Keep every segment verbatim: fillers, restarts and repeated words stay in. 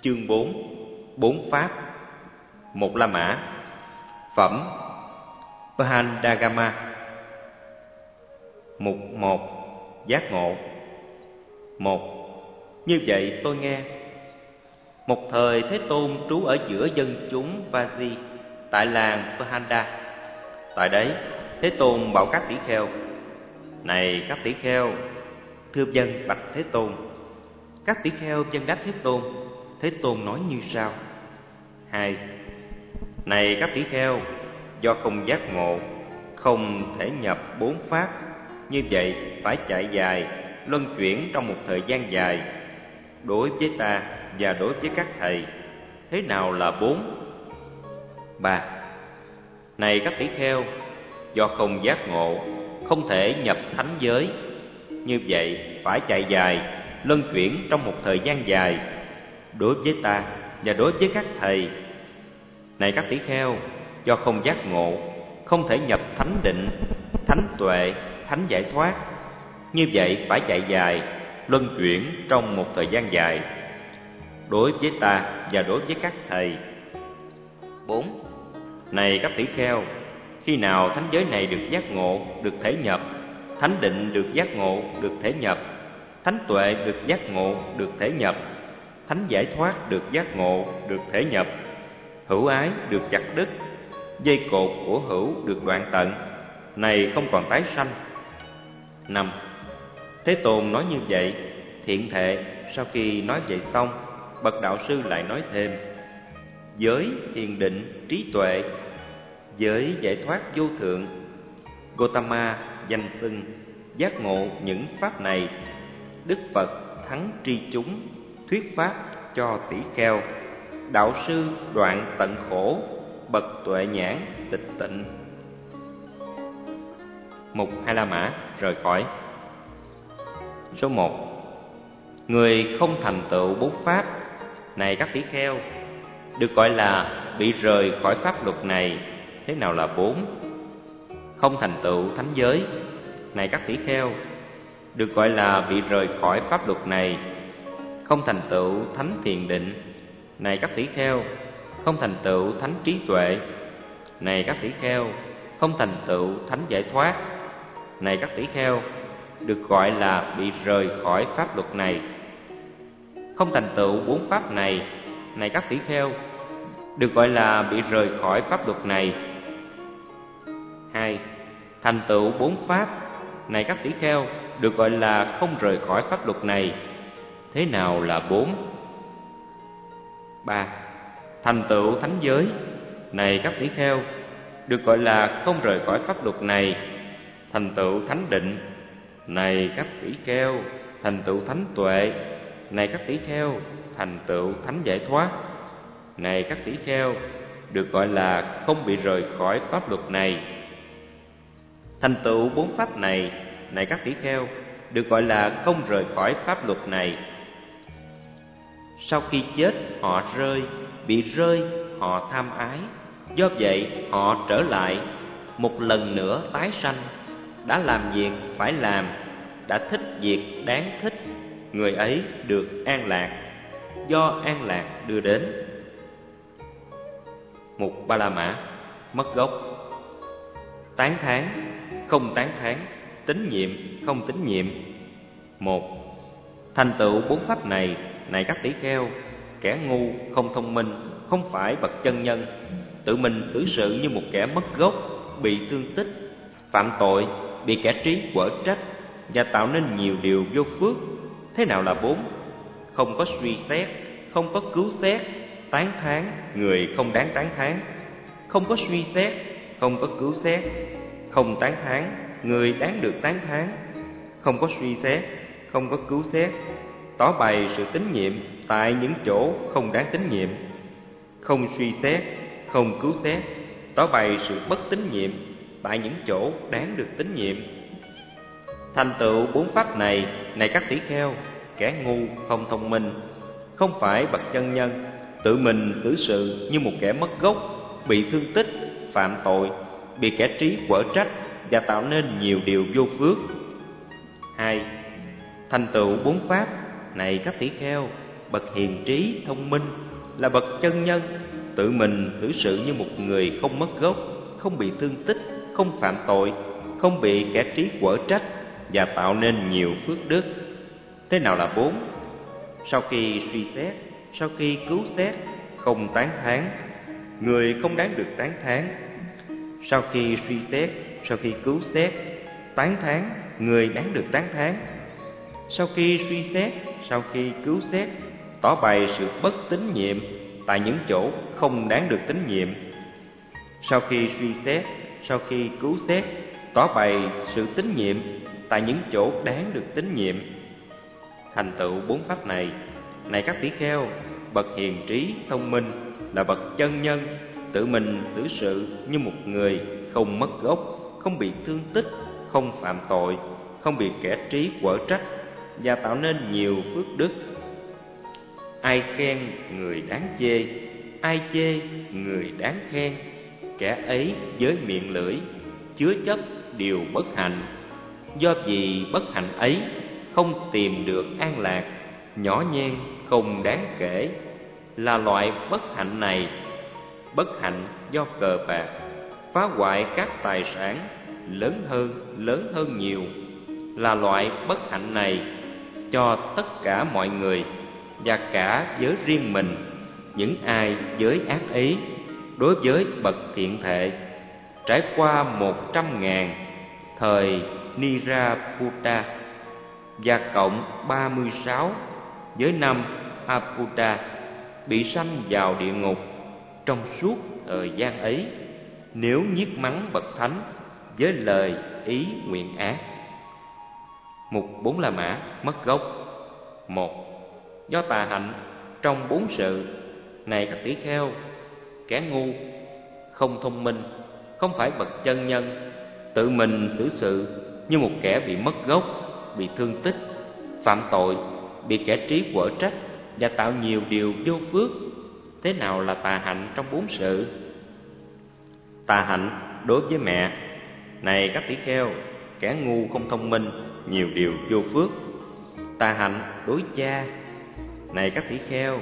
Chương bốn. Bốn pháp. Một La Mã. Phẩm Pahandagama. Mục một. Giác ngộ. Một. Như vậy tôi nghe, một thời Thế Tôn trú ở giữa dân chúng Vaji tại làng Pahanda. Tại đấy Thế Tôn bảo các tỷ kheo: này các tỷ kheo, thưa vâng bạch Thế Tôn. Các tỷ kheo vâng đáp Thế Tôn. Thế Tôn nói như sau: hai. Này các tỷ kheo, do không giác ngộ, không thể nhập bốn pháp, như vậy phải chạy dài, luân chuyển trong một thời gian dài. Đối với ta và đối với các thầy, thế nào là bốn? Ba. Này các tỷ kheo, do không giác ngộ, không thể nhập thánh giới, như vậy phải chạy dài, luân chuyển trong một thời gian dài. Đối với ta và đối với các thầy. Này các tỷ kheo, do không giác ngộ, không thể nhập thánh định, thánh tuệ, thánh giải thoát, như vậy phải chạy dài, luân chuyển trong một thời gian dài. Đối với ta và đối với các thầy. Bốn. Này các tỷ kheo, khi nào thánh giới này được giác ngộ, được thể nhập, thánh định được giác ngộ, được thể nhập, thánh tuệ được giác ngộ, được thể nhập, thánh giải thoát được giác ngộ, được thể nhập, hữu ái được chặt đứt, dây cột của hữu được đoạn tận, này không còn tái sanh. Năm. Thế Tôn nói như vậy, thiện thệ. Sau khi nói vậy xong, bậc đạo sư lại nói thêm: giới thiền định, trí tuệ, giới giải thoát vô thượng, Gotama danh xưng giác ngộ những pháp này. Đức Phật thắng tri chúng, thuyết pháp cho tỷ kheo. Đạo sư đoạn tận khổ, bậc tuệ nhãn tịch tịnh. Mục Hai La Mã rời khỏi. Số một. Người không thành tựu bốn pháp, này các tỷ kheo, được gọi là bị rời khỏi pháp luật này. Thế nào là bốn? Không thành tựu thánh giới, này các tỷ kheo, được gọi là bị rời khỏi pháp luật này. Không thành tựu thánh thiền định, này các tỷ kheo, không thành tựu thánh trí tuệ, này các tỷ kheo, không thành tựu thánh giải thoát, này các tỷ kheo, được gọi là bị rời khỏi pháp luật này. Không thành tựu bốn pháp này, này các tỷ kheo, được gọi là bị rời khỏi pháp luật này. Hai. Thành tựu bốn pháp, này các tỷ kheo, được gọi là không rời khỏi pháp luật này. Thế nào là bốn? Ba. Thành tựu thánh giới, này các tỷ kheo, được gọi là không rời khỏi pháp luật này. Thành tựu thánh định, này các tỷ kheo, thành tựu thánh tuệ, này các tỷ kheo, thành tựu thánh giải thoát, này các tỷ kheo, được gọi là không bị rời khỏi pháp luật này. Thành tựu bốn pháp này, này các tỷ kheo, được gọi là không rời khỏi pháp luật này. Sau khi chết họ rơi, bị rơi họ tham ái, do vậy họ trở lại, một lần nữa tái sanh. Đã làm việc phải làm, đã thích việc đáng thích, người ấy được an lạc, do an lạc đưa đến. Mục Ba La Mã. Mất gốc. Tán thán, không tán thán, tín nhiệm, không tín nhiệm. Một. Thành tựu bốn pháp này, này các tỷ kheo, kẻ ngu, không thông minh, không phải bậc chân nhân, tự mình xử sự như một kẻ mất gốc, bị thương tích, phạm tội, bị kẻ trí quở trách và tạo nên nhiều điều vô phước. Thế nào là bốn? Không có suy xét, không có cứu xét, tán thán người không đáng tán thán, không có suy xét, không có cứu xét, không tán thán người đáng được tán thán, không có suy xét, không có cứu xét, tỏ bày sự tín nhiệm tại những chỗ không đáng tín nhiệm, không suy xét, không cứu xét, tỏ bày sự bất tín nhiệm tại những chỗ đáng được tín nhiệm. Thành tựu bốn pháp này, này các tỷ kheo, kẻ ngu, không thông minh, không phải bậc chân nhân, tự mình xử sự như một kẻ mất gốc, bị thương tích, phạm tội, bị kẻ trí quở trách và tạo nên nhiều điều vô phước. Hai. Thành tựu bốn pháp, này các tỷ kheo, bậc hiền trí thông minh, là bậc chân nhân, tự mình xử sự như một người không mất gốc, không bị thương tích, không phạm tội, không bị kẻ trí quở trách, và tạo nên nhiều phước đức. Thế nào là bốn? Sau khi suy xét, sau khi cứu xét, không tán thán, người không đáng được tán thán. Sau khi suy xét, sau khi cứu xét, tán thán, người đáng được tán thán. Sau khi suy xét, sau khi cứu xét, tỏ bày sự bất tín nhiệm tại những chỗ không đáng được tín nhiệm. Sau khi suy xét, sau khi cứu xét, tỏ bày sự tín nhiệm tại những chỗ đáng được tín nhiệm. Thành tựu bốn pháp này, này các tỷ kheo, bậc hiền trí thông minh, là bậc chân nhân, tự mình xử sự như một người không mất gốc, không bị thương tích, không phạm tội, không bị kẻ trí quở trách, và tạo nên nhiều phước đức. Ai khen người đáng chê, ai chê người đáng khen, kẻ ấy với miệng lưỡi chứa chấp điều bất hạnh. Do vì bất hạnh ấy không tìm được an lạc, nhỏ nhen không đáng kể. Là loại bất hạnh này, bất hạnh do cờ bạc, phá hoại các tài sản, lớn hơn, lớn hơn nhiều. Là loại bất hạnh này cho tất cả mọi người, và cả với riêng mình, những ai giới ác ấy, đối với bậc thiện thệ, trải qua một trăm ngàn thời Niraputa và cộng ba mươi sáu với năm Aputa, bị sanh vào địa ngục trong suốt thời gian ấy, nếu nhiếc mắng bậc thánh với lời ý nguyện ác. Mục bốn La Mã mất gốc. Một, do tà hạnh trong bốn sự, này các tỷ kheo, kẻ ngu, không thông minh, không phải bậc chân nhân, tự mình xử sự như một kẻ bị mất gốc, bị thương tích, phạm tội, bị kẻ trí quở trách, và tạo nhiều điều vô phước. Thế nào là tà hạnh trong bốn sự? Tà hạnh đối với mẹ, này các tỷ kheo, kẻ ngu không thông minh, nhiều điều vô phước. Tà hạnh đối cha, này các tỷ kheo.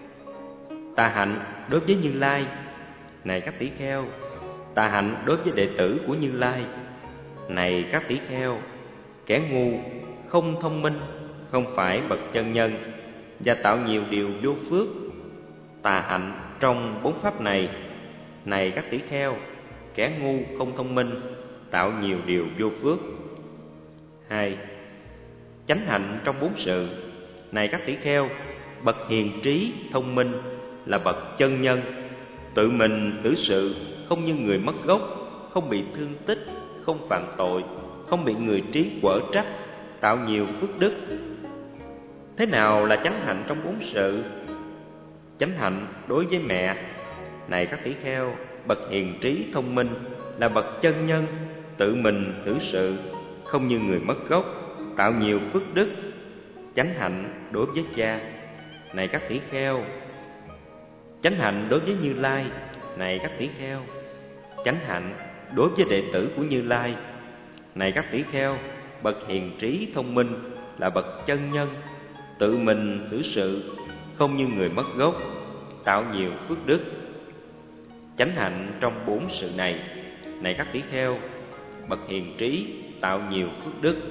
Tà hạnh đối với Như Lai, này các tỷ kheo. Tà hạnh đối với đệ tử của Như Lai, này các tỷ kheo, kẻ ngu không thông minh, không phải bậc chân nhân, và tạo nhiều điều vô phước. Tà hạnh trong bốn pháp này, này các tỷ kheo, kẻ ngu không thông minh, tạo nhiều điều vô phước. Hai, chánh hạnh trong bốn sự, này các tỷ kheo, bậc hiền trí thông minh, là bậc chân nhân, tự mình xử sự không như người mất gốc, không bị thương tích, không phạm tội, không bị người trí quở trách, tạo nhiều phước đức. Thế nào là chánh hạnh trong bốn sự? Chánh hạnh đối với mẹ, này các tỷ kheo, bậc hiền trí thông minh, là bậc chân nhân, tự mình xử sự không như người mất gốc, tạo nhiều phước đức. Chánh hạnh đối với cha, này các tỷ kheo. Chánh hạnh đối với Như Lai, này các tỷ kheo. Chánh hạnh đối với đệ tử của Như Lai, này các tỷ kheo, bậc hiền trí thông minh, là bậc chân nhân, tự mình xử sự không như người mất gốc, tạo nhiều phước đức. Chánh hạnh trong bốn sự này, này các tỷ kheo, bậc hiền trí, tạo nhiều phước đức.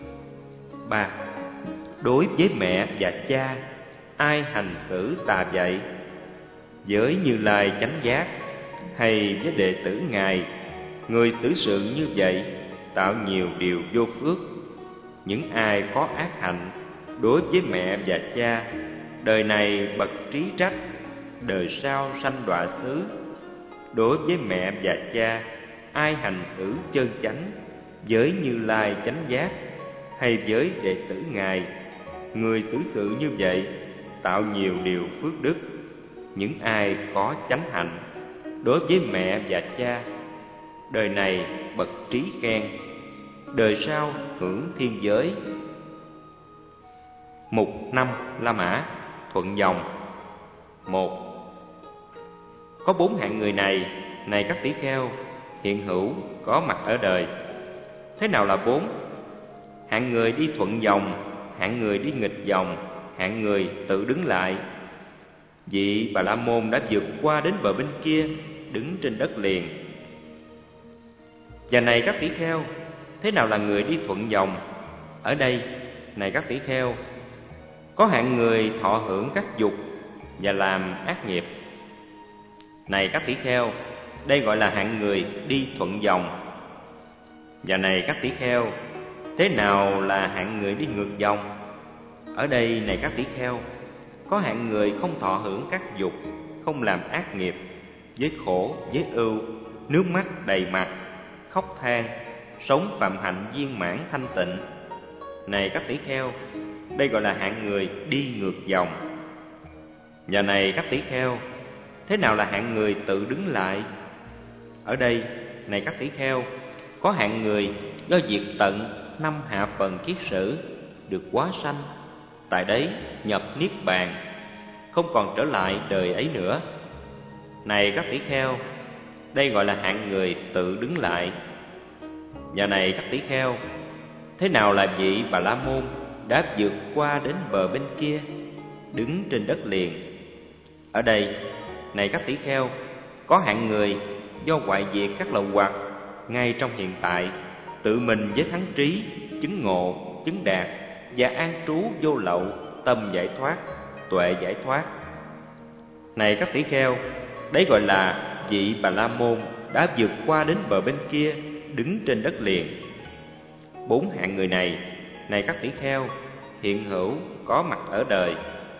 Ba, đối với mẹ và cha, ai hành xử tà dạy, với Như Lai chánh giác, hay với đệ tử Ngài, người xử sự như vậy, tạo nhiều điều vô phước. Những ai có ác hạnh đối với mẹ và cha, đời này bậc trí trách, đời sau sanh đọa xứ. Đối với mẹ và cha, ai hành xử chân chánh, với Như Lai chánh giác, hay với đệ tử Ngài, người xử sự như vậy, tạo nhiều điều phước đức. Những ai có chánh hạnh đối với mẹ và cha, đời này bậc trí khen, đời sau hưởng thiên giới. Mục năm La Mã thuận dòng. Một, có bốn hạng người này, này các tỷ kheo, hiện hữu có mặt ở đời. Thế nào là bốn? Hạng người đi thuận dòng, hạng người đi nghịch dòng, hạng người tự đứng lại. Vị Bà La Môn đã vượt qua đến bờ bên kia, đứng trên đất liền. Và này các tỷ kheo, thế nào là người đi thuận dòng? Ở đây, này các tỷ kheo, có hạng người thọ hưởng các dục và làm ác nghiệp. Này các tỷ kheo, đây gọi là hạng người đi thuận dòng. Và này các tỷ kheo, thế nào là hạng người đi ngược dòng? Ở đây, này các tỷ kheo, có hạng người không thọ hưởng các dục, không làm ác nghiệp, với khổ, với ưu, nước mắt đầy mặt, khóc than, sống phạm hạnh viên mãn thanh tịnh. Này các tỷ kheo, đây gọi là hạng người đi ngược dòng. Và này các tỷ kheo, thế nào là hạng người tự đứng lại? Ở đây, này các tỷ kheo, có hạng người do diệt tận năm hạ phần kiết sử được hóa sanh, tại đấy nhập niết bàn, không còn trở lại đời ấy nữa. Này các tỷ kheo, đây gọi là hạng người tự đứng lại. Và này các tỷ kheo, thế nào là vị Bà La Môn đã vượt qua đến bờ bên kia, đứng trên đất liền? Ở đây, này các tỷ kheo, có hạng người do hoại diệt các lậu hoặc ngay trong hiện tại, tự mình với thắng trí, chứng ngộ, chứng đạt và an trú vô lậu, tâm giải thoát, tuệ giải thoát. Này các tỷ kheo, đấy gọi là vị Bà La Môn đã vượt qua đến bờ bên kia, đứng trên đất liền. Bốn hạng người này, này các tỷ kheo, hiện hữu có mặt ở đời.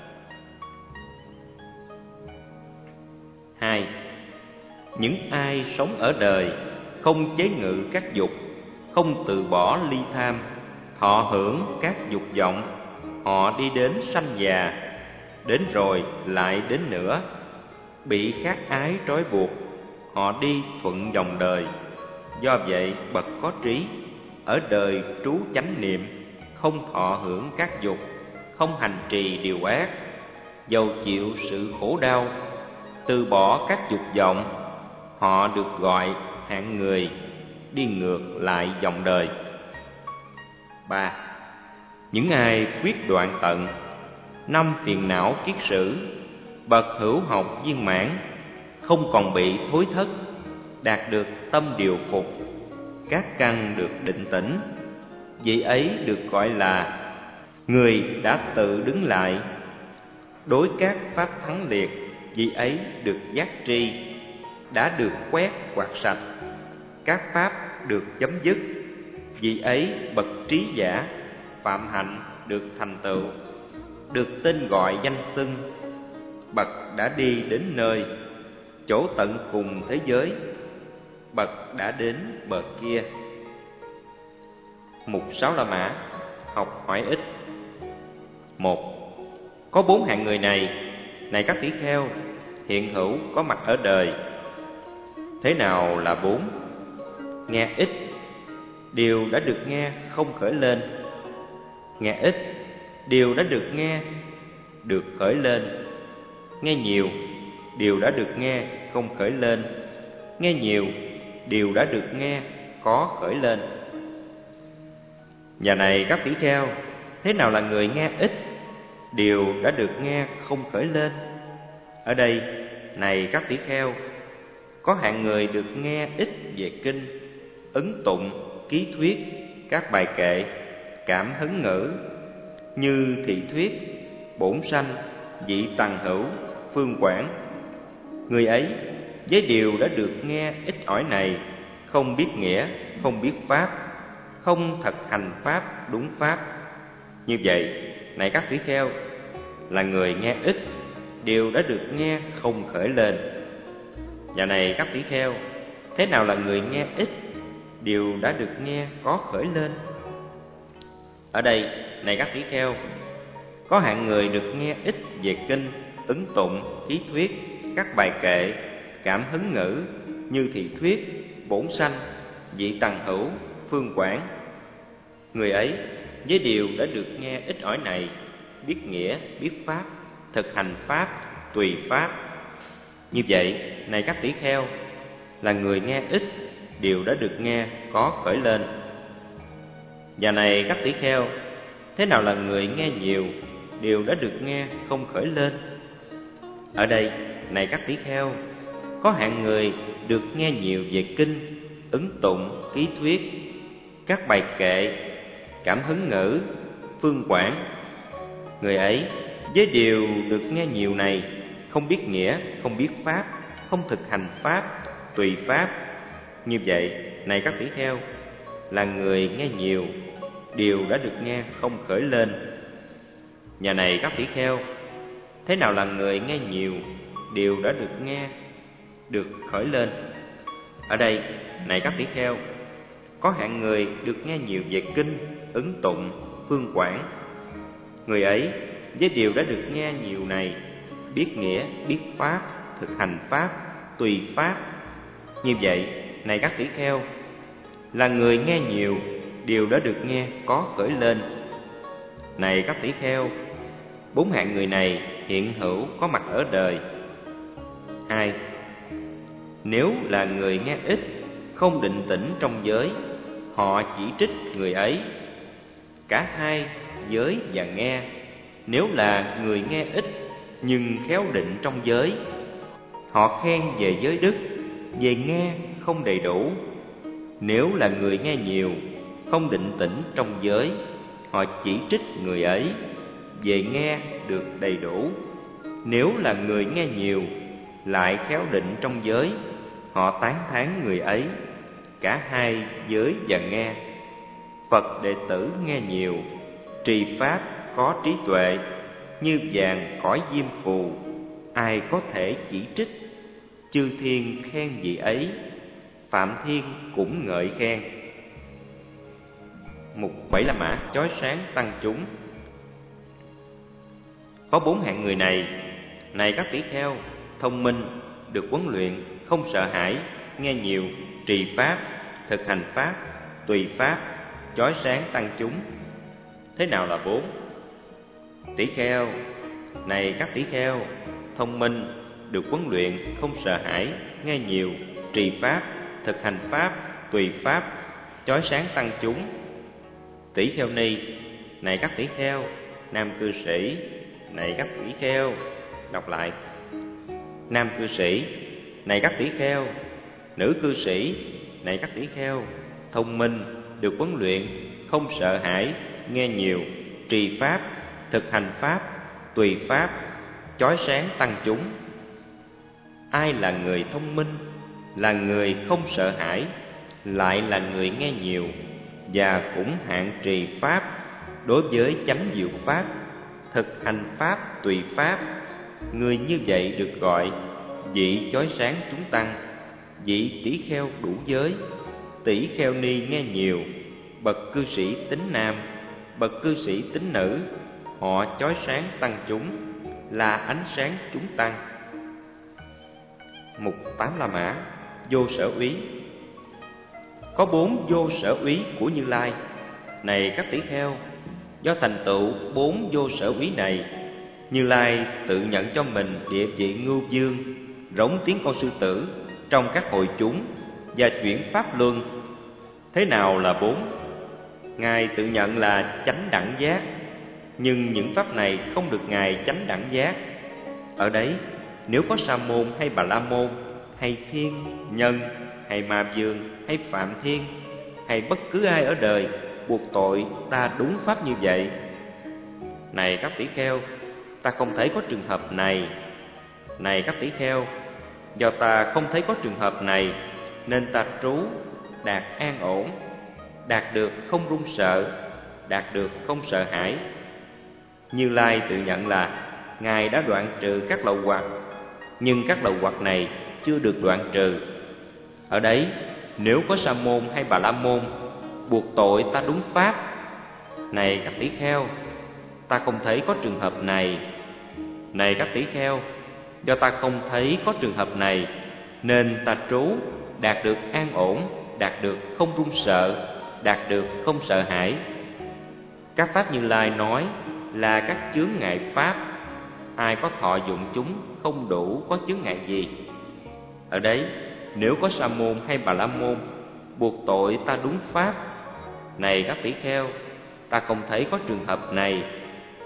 Hai, những ai sống ở đời không chế ngự các dục, không từ bỏ ly tham, thọ hưởng các dục vọng, họ đi đến sanh già, đến rồi lại đến nữa, bị khát ái trói buộc, họ đi thuận dòng đời. Do vậy bậc có trí, ở đời trú chánh niệm, không thọ hưởng các dục, không hành trì điều ác, dầu chịu sự khổ đau, từ bỏ các dục vọng, họ được gọi hạng người đi ngược lại dòng đời. Ba, những ai quyết đoạn tận năm phiền não kiết sử, bậc hữu học viên mãn, không còn bị thối thất, đạt được tâm điều phục, các căn được định tĩnh, vị ấy được gọi là người đã tự đứng lại. Đối các pháp thắng liệt, vị ấy được giác tri, đã được quét quạt sạch, các pháp được chấm dứt, vị ấy bậc trí giả, phạm hạnh được thành tựu, được tên gọi danh xưng, bậc đã đi đến nơi chỗ tận cùng thế giới, bậc đã đến bờ kia. Mục Sáu La Mã, học hỏi ít. Một, có bốn hạng người này, này các tỷ kheo, hiện hữu có mặt ở đời. Thế nào là bốn? Nghe ít, điều đã được nghe không khởi lên. Nghe ít, điều đã được nghe được khởi lên. Nghe nhiều, điều đã được nghe không khởi lên. Nghe nhiều, điều đã được nghe có khởi lên. Và này các tỷ kheo, thế nào là người nghe ít, điều đã được nghe không khởi lên? Ở đây, này các tỷ kheo, có hạng người được nghe ít về kinh, ấn tụng, ký thuyết, các bài kệ, cảm hứng ngữ, như thị thuyết, bổn sanh, vị tằng hữu, phương quảng. Người ấy với điều đã được nghe ít ỏi này, không biết nghĩa, không biết pháp, không thực hành pháp đúng pháp. Như vậy, này các tỷ kheo, là người nghe ít, điều đã được nghe không khởi lên. Và này các tỷ kheo, thế nào là người nghe ít, điều đã được nghe có khởi lên? Ở đây, này các tỷ kheo, có hạng người được nghe ít về kinh, ứng tụng, ký thuyết, các bài kệ, cảm hứng ngữ, như thị thuyết, bổn sanh, vị tằng hữu, phương quảng. Người ấy với điều đã được nghe ít ỏi này, biết nghĩa, biết pháp, thực hành pháp, tùy pháp. Như vậy, này các tỷ kheo, là người nghe ít, điều đã được nghe có khởi lên. Và này các tỷ kheo, thế nào là người nghe nhiều, đều đã được nghe, không khởi lên. Ở đây, này các tỷ kheo, có hạng người được nghe nhiều về kinh, ứng tụng, ký thuyết, các bài kệ, cảm hứng ngữ, phương quảng. Người ấy với điều được nghe nhiều này, không biết nghĩa, không biết pháp, không thực hành pháp, tùy pháp. Như vậy, này các tỷ kheo, là người nghe nhiều, điều đã được nghe không khởi lên. Nhà này các tỷ kheo, thế nào là người nghe nhiều, điều đã được nghe, được khởi lên? Ở đây, này các tỷ kheo, có hạng người được nghe nhiều về kinh, ứng tụng, phương quảng. Người ấy với điều đã được nghe nhiều này, biết nghĩa, biết pháp, thực hành pháp, tùy pháp. Như vậy, này các tỷ kheo, là người nghe nhiều, điều đã được nghe có khởi lên. Này các tỷ kheo, bốn hạng người này hiện hữu có mặt ở đời. Hai, nếu là người nghe ít, không định tĩnh trong giới, họ chỉ trích người ấy. Cả hai giới và nghe, nếu là người nghe ít nhưng khéo định trong giới, họ khen về giới đức, về nghe không đầy đủ. Nếu là người nghe nhiều, không định tĩnh trong giới, họ chỉ trích người ấy, về nghe được đầy đủ. Nếu là người nghe nhiều, lại khéo định trong giới, họ tán thán người ấy. Cả hai giới và nghe. Phật đệ tử nghe nhiều, trì pháp có trí tuệ, như vàng cõi diêm phù, ai có thể chỉ trích. Chư thiên khen vị ấy, Phạm Thiên cũng ngợi khen. Mục Bảy La Mã chói sáng tăng chúng. Có bốn hạng người này, này các tỷ kheo, thông minh, được huấn luyện, không sợ hãi, nghe nhiều, trì pháp, thực hành pháp, tùy pháp, chói sáng tăng chúng. Thế nào là bốn? Tỷ kheo, này các tỷ kheo, thông minh, được huấn luyện, không sợ hãi, nghe nhiều, trì pháp, thực hành pháp, tùy pháp, chói sáng tăng chúng. Tỷ kheo ni, này các tỷ kheo, nam cư sĩ, này các tỷ kheo. Đọc lại. Nam cư sĩ, này các tỷ kheo, nữ cư sĩ, này các tỷ kheo, thông minh, được huấn luyện, không sợ hãi, nghe nhiều, trì pháp, thực hành pháp, tùy pháp, chói sáng tăng chúng. Ai là người thông minh, là người không sợ hãi, lại là người nghe nhiều, và cũng hạn trì pháp đối với chánh diệu pháp, thực hành pháp tùy pháp. Người như vậy được gọi vị chói sáng chúng tăng, vị tỷ kheo đủ giới, tỷ kheo ni nghe nhiều, bậc cư sĩ tính nam, bậc cư sĩ tính nữ. Họ chói sáng tăng chúng, là ánh sáng chúng tăng. Mục Tám La Mã vô sở úy. Có bốn vô sở úy của Như Lai. Này các tỷ kheo, do thành tựu bốn vô sở úy này, Như Lai tự nhận cho mình địa vị ngưu dương, rống tiếng con sư tử trong các hội chúng và chuyển pháp luân. Thế nào là bốn? Ngài tự nhận là chánh đẳng giác, nhưng những pháp này không được Ngài chánh đẳng giác. Ở đấy, nếu có Sa môn hay Bà La môn, hay thiên, nhân, hay ma vương, hay phạm thiên, hay bất cứ ai ở đời buộc tội ta đúng pháp như vậy, này các tỷ kheo, ta không thấy có trường hợp này. Này các tỷ kheo, do ta không thấy có trường hợp này, nên ta trú đạt an ổn, đạt được không run sợ, đạt được không sợ hãi. Như Lai tự nhận là Ngài đã đoạn trừ các lậu hoặc, nhưng các lậu hoặc này chưa được đoạn trừ. Ở đấy, nếu có Sa môn hay Bà La môn buộc tội ta đúng pháp, này các tỷ kheo, ta không thấy có trường hợp này. Này các tỷ kheo, do ta không thấy có trường hợp này, nên ta trú đạt được an ổn, đạt được không run sợ, đạt được không sợ hãi. Các pháp Như Lai nói là các chướng ngại pháp, ai có thọ dụng chúng không đủ có chướng ngại gì. Ở đấy, nếu có Sa môn hay Bà La môn buộc tội ta đúng pháp, này các tỷ kheo, ta không thấy có trường hợp này.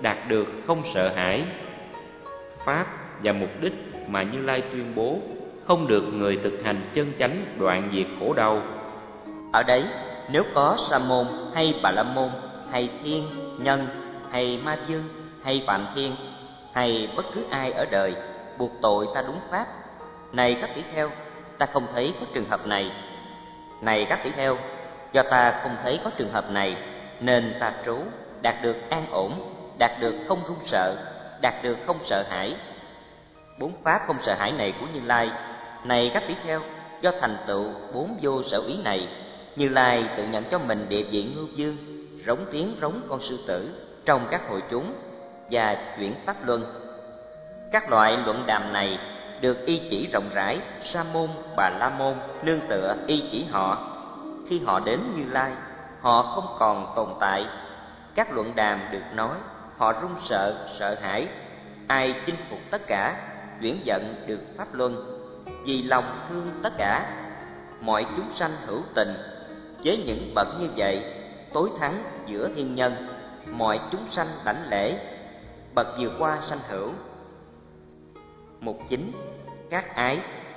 đạt được không sợ hãi. Pháp và mục đích mà Như Lai tuyên bố không được người thực hành chân chánh đoạn diệt khổ đau. Ở đấy, nếu có Sa môn hay Bà la môn hay thiên, nhân hay ma vương hay phạm thiên hay bất cứ ai ở đời buộc tội ta đúng pháp, này các tỷ kheo, ta không thấy có trường hợp này. Này các tỷ kheo, do ta không thấy có trường hợp này nên ta trú đạt được an ổn, đạt được không run sợ, đạt được không sợ hãi. Bốn pháp không sợ hãi này của Như Lai, này các tỷ kheo, do thành tựu bốn vô sở ý này, Như Lai tự nhận cho mình địa vị ngưu dương, rống tiếng rống con sư tử trong các hội chúng và chuyển pháp luân. Các loại luận đàm này được y chỉ rộng rãi, Sa môn, Bà la môn nương tựa y chỉ họ. Khi họ đến Như Lai, họ không còn tồn tại. Các luận đàm được nói, họ run sợ, sợ hãi. Ai chinh phục tất cả, chuyển dẫn được pháp luân, vì lòng thương tất cả. Mọi chúng sanh hữu tình, với những bậc như vậy, tối thắng giữa thiên nhân. Mọi chúng sanh đảnh lễ, bậc vừa qua sanh hữu. Mục chính, các ái.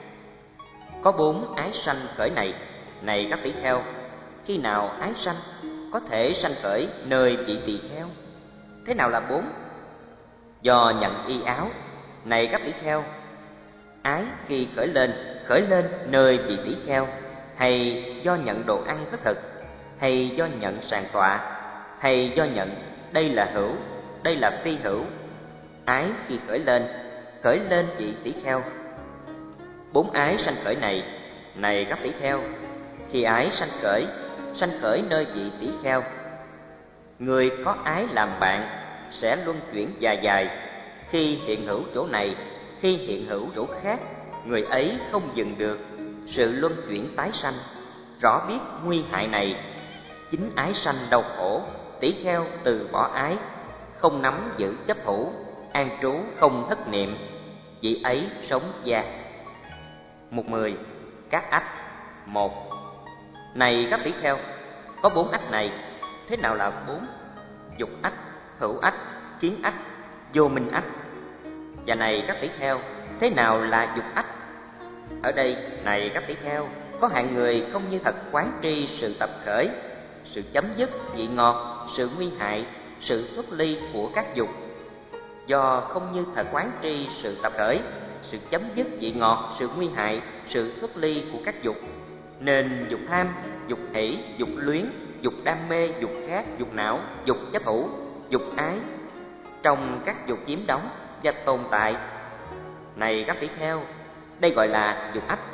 Có bốn ái sanh khởi này, này các tỷ kheo. Khi nào ái sanh, có thể sanh khởi nơi vị tỳ kheo. Thế nào là bốn? Do nhận y áo, này các tỷ kheo. Ái khi khởi lên, khởi lên nơi vị tỷ kheo, hay do nhận đồ ăn khất thực, hay do nhận sàn tọa, hay do nhận đây là hữu, đây là phi hữu. Ái khi khởi lên, khởi lên vị tỷ kheo. Bốn ái sanh khởi này, này các tỷ kheo. Khi ái sanh khởi, sanh khởi nơi vị tỷ kheo. Người có ái làm bạn sẽ luân chuyển dài dài. Khi hiện hữu chỗ này, khi hiện hữu chỗ khác, người ấy không dừng được sự luân chuyển tái sanh. Rõ biết nguy hại này, chính ái sanh đau khổ. Tỷ kheo từ bỏ ái, không nắm giữ chấp thủ, an trú không thất niệm, vị ấy sống gia. Mục mười, các ách. Một, này các tỷ kheo, có bốn ách này. Thế nào là bốn? Dục ách, hữu ách, kiến ách, vô minh ách. Và này các tỷ kheo, thế nào là dục ách? Ở đây, này các tỷ kheo, có hạng người không như thật quán tri sự tập khởi, sự chấm dứt vị ngọt, sự nguy hại, sự xuất ly của các dục. Do không như thật quán tri sự tập khởi, sự chấm dứt vị ngọt, sự nguy hại, sự xuất ly của các dục, nên dục tham, dục hỷ, dục luyến, dục đam mê, dục khát, dục não, dục chấp thủ, dục ái trong các dục chiếm đóng và tồn tại. Này các tỷ kheo, đây gọi là dục ách.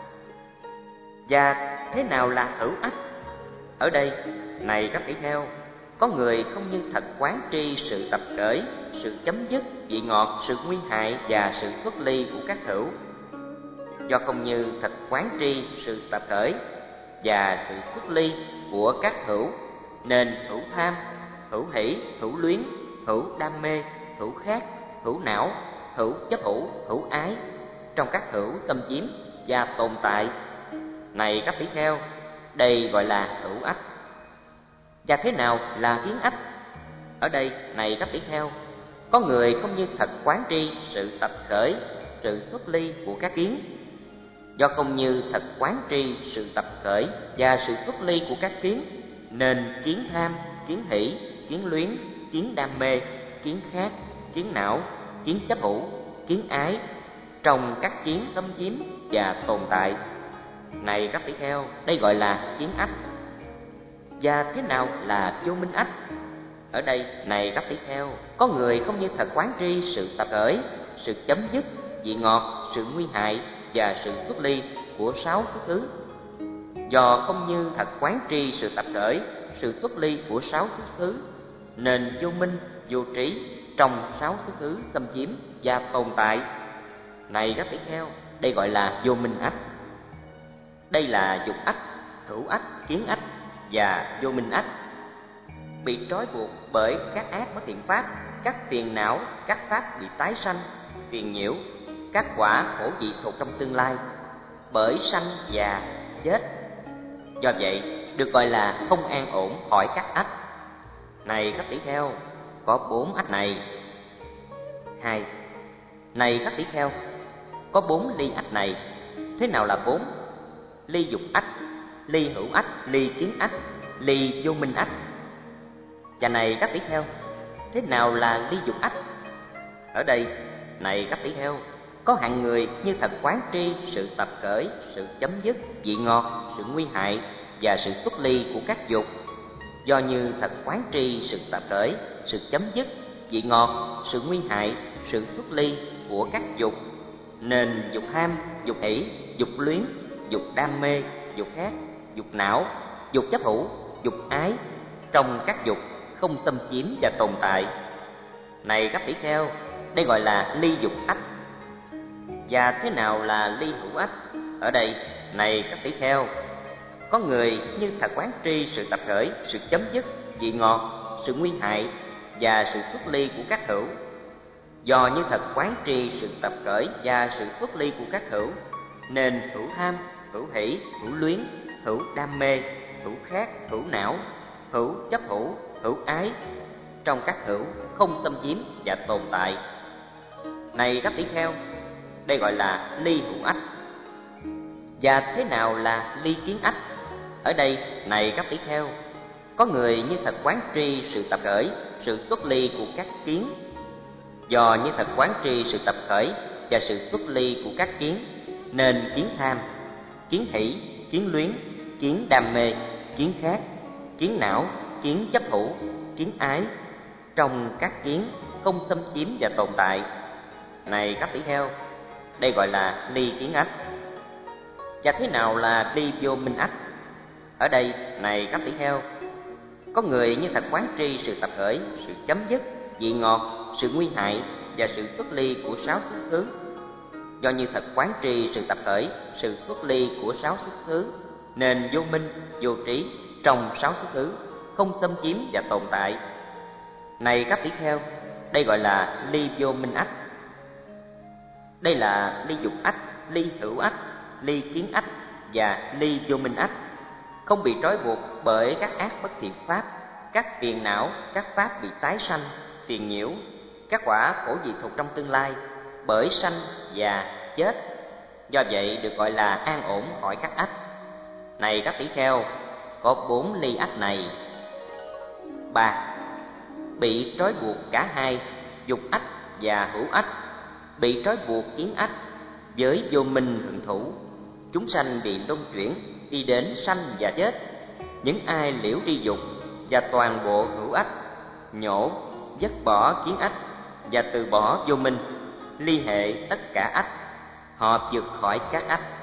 Và thế nào là hữu ách? Ở đây, này các tỷ kheo, có người không như thật quán tri sự tập khởi, sự chấm dứt vị ngọt, sự nguy hại và sự xuất ly của các hữu. Do không như thật quán tri sự tập khởi và sự xuất ly của các hữu, nên hữu tham, hữu hỷ, hữu luyến, hữu đam mê, hữu khát, hữu não, hữu chấp thủ, hữu ái trong các hữu xâm chiếm và tồn tại. Này các tỷ kheo, đây gọi là hữu ách. Và thế nào là kiến ách? Ở đây, này các tỷ kheo, có người không như thật quán tri sự tập khởi, sự xuất ly của các kiến. Do không như thật quán tri sự tập khởi và sự xuất ly của các kiến, nên kiến tham, kiến hỷ, kiến luyến, kiến đam mê, kiến khát, kiến não, kiến chấp thủ, kiến ái trong các kiến xâm chiếm và tồn tại. Này các tỷ kheo, đây gọi là kiến ách. Và thế nào là vô minh ách? Ở đây, này các tỷ kheo, có người không như thật quán tri sự tập khởi, sự chấm dứt vị ngọt, sự nguy hại và sự xuất ly của sáu xuất xứ. Do không như thật quán tri sự tập khởi, sự xuất ly của sáu xuất xứ, nên vô minh, vô trí trong sáu xuất xứ xâm chiếm và tồn tại. Này các tỷ kheo, đây gọi là vô minh ách. Đây là dục ách, hữu ách, kiến ách và vô minh ách. Bị trói buộc bởi các ác bất thiện pháp, các phiền não, các pháp bị tái sanh, phiền nhiễu, các quả khổ dị thuộc trong tương lai, bởi sanh già chết. Do vậy được gọi là không an ổn khỏi các ách. Này các tỷ kheo, có bốn ách này. Hai. Này các tỷ kheo, có bốn ly ách này. Thế nào là bốn? Ly dục ách, ly hữu ách, ly kiến ách, ly vô minh ách. Và này các tỷ kheo, thế nào là ly dục ách? Ở đây, này các tỷ kheo, có hạng người như thật quán tri sự tập khởi, sự chấm dứt, vị ngọt, sự nguy hại và sự xuất ly của các dục. Do như thật quán tri sự tập khởi, sự chấm dứt, vị ngọt, sự nguy hại, sự xuất ly của các dục, nên dục tham, dục hỷ, dục luyến, dục đam mê, dục khát, dục não, dục chấp thủ, dục ái trong các dục không xâm chiếm và tồn tại. Này các tỷ kheo, đây gọi là ly dục ách. Và thế nào là ly hữu ách? Ở đây, này các tỷ kheo, có người như thật quán tri sự tập khởi, sự chấm dứt, vị ngọt, sự nguy hại và sự xuất ly của các hữu. Do như thật quán tri sự tập khởi và sự xuất ly của các hữu, nên hữu tham, hữu hỷ, hữu luyến, hữu đam mê, hữu khát, hữu não, hữu chấp thủ, hữu ái trong các hữu không xâm chiếm và tồn tại. Này các tỷ kheo, đây gọi là ly hữu ách. Và thế nào là ly kiến ách? Ở đây, này các tỷ kheo, có người như thật quán tri sự tập khởi, sự xuất ly của các kiến. Do như thật quán tri sự tập khởi và sự xuất ly của các kiến, nên kiến tham, kiến hỷ, kiến luyến, kiến đam mê, kiến khát, kiến não, kiến chấp thủ, kiến ái trong các kiến không xâm chiếm và tồn tại. Này các tỷ kheo, đây gọi là ly kiến ách. Và thế nào là ly vô minh ách? Ở đây, này các tỷ kheo, có người như thật quán tri sự tập khởi, sự chấm dứt, vị ngọt, sự nguy hại và sự xuất ly của sáu xuất thứ. Do như thật quán tri sự tập khởi, sự xuất ly của sáu xuất thứ, nên vô minh, vô trí trong sáu xuất thứ không xâm chiếm và tồn tại. Này các tỷ kheo, đây gọi là ly vô minh ách. Đây là ly dục ách, ly hữu ách, ly kiến ách và ly vô minh ách, không bị trói buộc bởi các ác bất thiện pháp, các phiền não, các pháp bị tái sanh, phiền nhiễu, các quả khổ dị thục trong tương lai, bởi sanh, già, chết. Do vậy được gọi là an ổn khỏi các ách. Này các tỷ kheo, có bốn ly ách này. Ba. Bị trói buộc cả hai, dục ách và hữu ách, bị trói buộc kiến ách với vô minh hưởng thủ. Chúng sanh bị luân chuyển, đi đến sanh và chết. Những ai liễu tri dục và toàn bộ hữu ách, nhổ, dứt bỏ kiến ách và từ bỏ vô minh, ly hệ tất cả ách, họ vượt khỏi các ách.